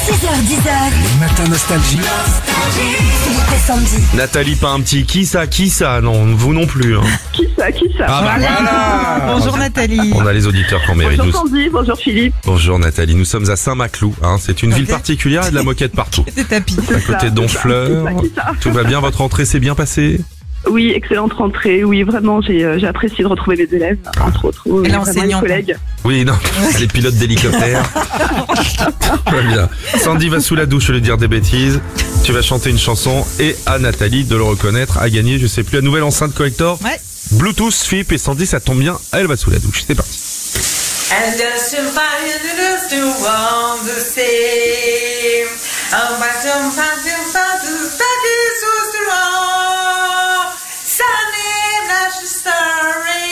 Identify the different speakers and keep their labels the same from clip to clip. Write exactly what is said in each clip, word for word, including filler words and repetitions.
Speaker 1: six heures dix,
Speaker 2: Les matins nostalgie.
Speaker 1: Philippe et Sandy.
Speaker 3: Nathalie, pas un petit qui ça, qui ça? Non, vous non plus. Hein.
Speaker 4: Qui ça, qui ça
Speaker 3: Ah bah voilà.
Speaker 5: Bonjour Nathalie.
Speaker 3: On a les auditeurs qu'on mérite.
Speaker 4: Bonjour
Speaker 3: Nous-
Speaker 4: Sandy, bonjour Philippe.
Speaker 3: Bonjour Nathalie, nous sommes à Saint-Maclou. Hein. C'est une ville
Speaker 5: Ok.
Speaker 3: particulière et de la moquette partout.
Speaker 5: C'est tapis.
Speaker 3: À côté de Donfleur.
Speaker 4: Qui ça, qui ça
Speaker 3: Tout va bien, votre entrée s'est bien passée?
Speaker 4: Oui, excellente rentrée. Oui, vraiment, j'ai euh, j'ai apprécié de retrouver mes élèves, entre autres. Oui,
Speaker 5: Et
Speaker 4: vraiment,
Speaker 5: l'enseignante.
Speaker 4: les collègues.
Speaker 3: Oui, non, les pilotes d'hélicoptère. Très bien. Sandy va sous la douche au lieu de dire des bêtises. Tu vas chanter une chanson et à Nathalie de le reconnaître, à gagner, je sais plus, la nouvelle enceinte collector.
Speaker 5: Ouais.
Speaker 3: Bluetooth, Philippe et Sandy, ça tombe bien, elle va sous la douche. C'est parti.
Speaker 6: And just to find it is to want the same. Um, but um, but um, but um, that is so strong. Sunny flash story.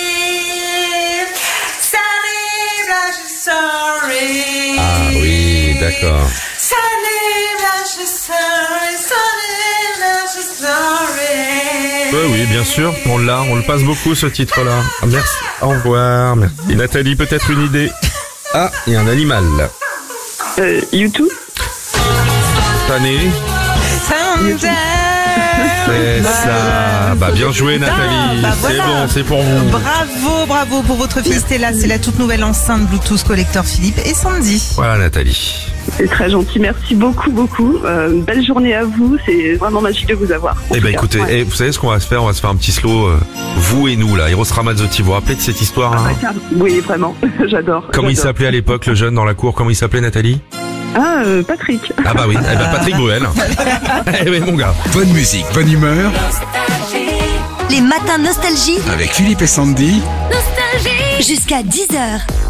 Speaker 6: Sunny flash story.
Speaker 3: Ah oui, d'accord.
Speaker 6: Sunny flash story. Sunny flash story.
Speaker 3: Oui, oui, bien sûr, on l'a, on le passe beaucoup ce titre-là. Ah, merci, au revoir, merci. Nathalie, peut-être une idée? Ah, il y a un animal.
Speaker 4: Euh, YouTube.
Speaker 3: Tanné,
Speaker 5: Someday.
Speaker 3: c'est ça. Bah bien joué Nathalie,
Speaker 5: bah,
Speaker 3: c'est
Speaker 5: voilà.
Speaker 3: bon, c'est pour vous.
Speaker 5: Bravo, bravo pour votre fils. C'est là, c'est la toute nouvelle enceinte Bluetooth collector Philippe et Sandy.
Speaker 3: Voilà Nathalie.
Speaker 4: C'est très gentil, merci beaucoup, beaucoup. Euh, belle journée à vous, c'est vraiment magique de vous avoir. en
Speaker 3: Eh
Speaker 4: tout
Speaker 3: ben
Speaker 4: cas.
Speaker 3: écoutez,
Speaker 4: Ouais.
Speaker 3: eh, vous savez ce qu'on va se faire? On va se faire un petit slow, euh, vous et nous là, Eros Ramazzotti. Vous vous rappelez de cette histoire
Speaker 4: Ah,
Speaker 3: hein
Speaker 4: car- Oui, vraiment, j'adore.
Speaker 3: Comment il
Speaker 4: j'adore.
Speaker 3: s'appelait à l'époque le jeune dans la cour? Comment il s'appelait Nathalie?
Speaker 4: Ah, euh, Patrick.
Speaker 3: Ah bah oui, eh ben Patrick Bruel. Eh oui mon gars.
Speaker 2: Bonne musique, bonne humeur.
Speaker 1: Les matins nostalgie.
Speaker 2: Avec Philippe et Sandy.
Speaker 1: Jusqu'à dix heures.